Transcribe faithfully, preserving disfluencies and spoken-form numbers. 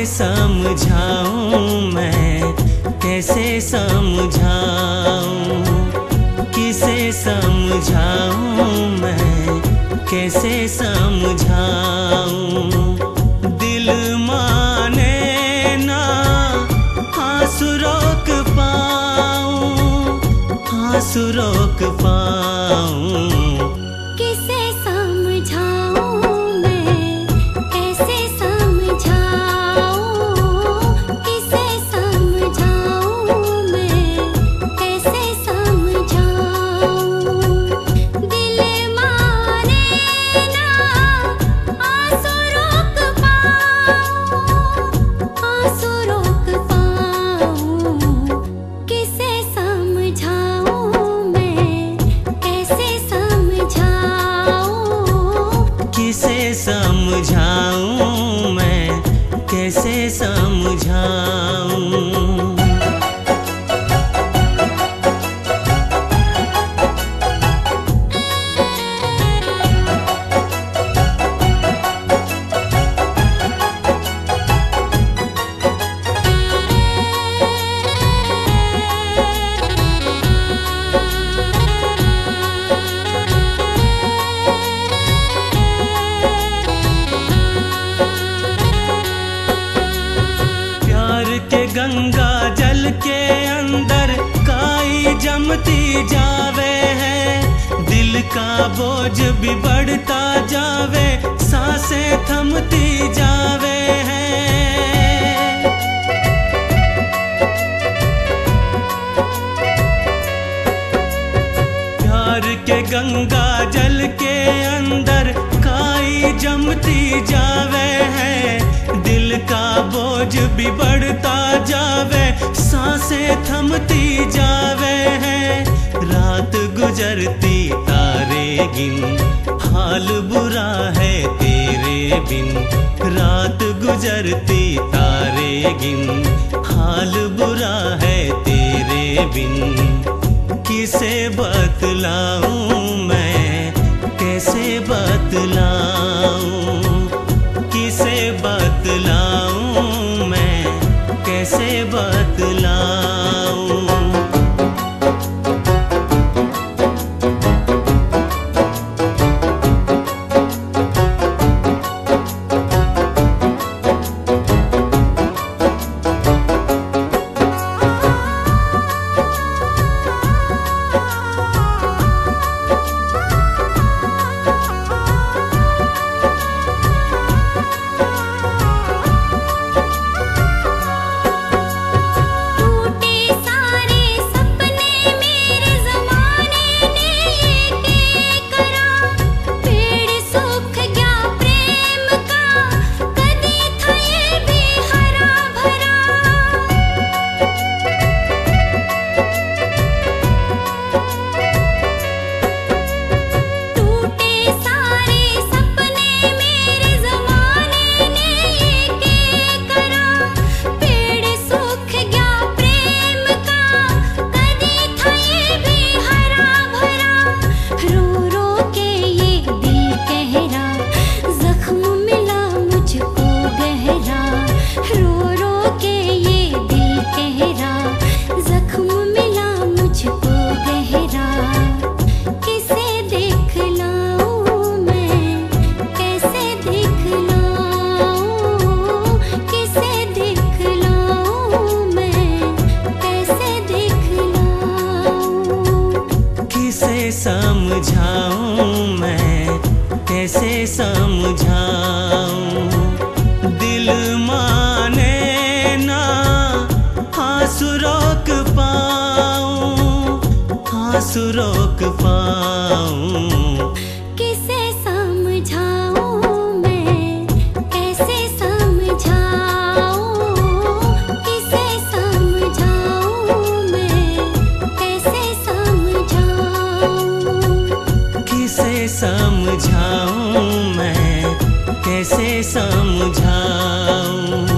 समझाऊं मैं, कैसे समझाऊं, किसे समझाऊं मैं, कैसे समझाऊं। दिल माने ना आंसू रोक पाऊं, आंसू रोक पाऊं। समझाऊं मैं, कैसे समझाऊं। गंगा जल के अंदर काई जमती जावे है, दिल का बोझ भी बढ़ता जावे, सांसें थमती जावे है। प्यार के गंगा जल के अंदर काई जमती जावे है, दिल का बोझ भी बढ़ता जावे, सांसें थमती जावे है। रात गुजरती तारे गिन, हाल बुरा है तेरे बिन। रात गुजरती तारे गिन, हाल बुरा है तेरे बिन। किसे बतलाऊं मैं, कैसे बतलाऊं, किसे बतलाऊं मैं, कैसे बतलाऊं। समझाऊं मैं, कैसे समझाऊं। दिल माने ना आंसू रोक पाऊं, आंसू रोक पाऊं। किसे समझाऊं मैं, कैसे समझाऊं, किसे समझाऊं मैं, कैसे समझाऊं। किसे समझाऊं मैं, कैसे समझाऊं।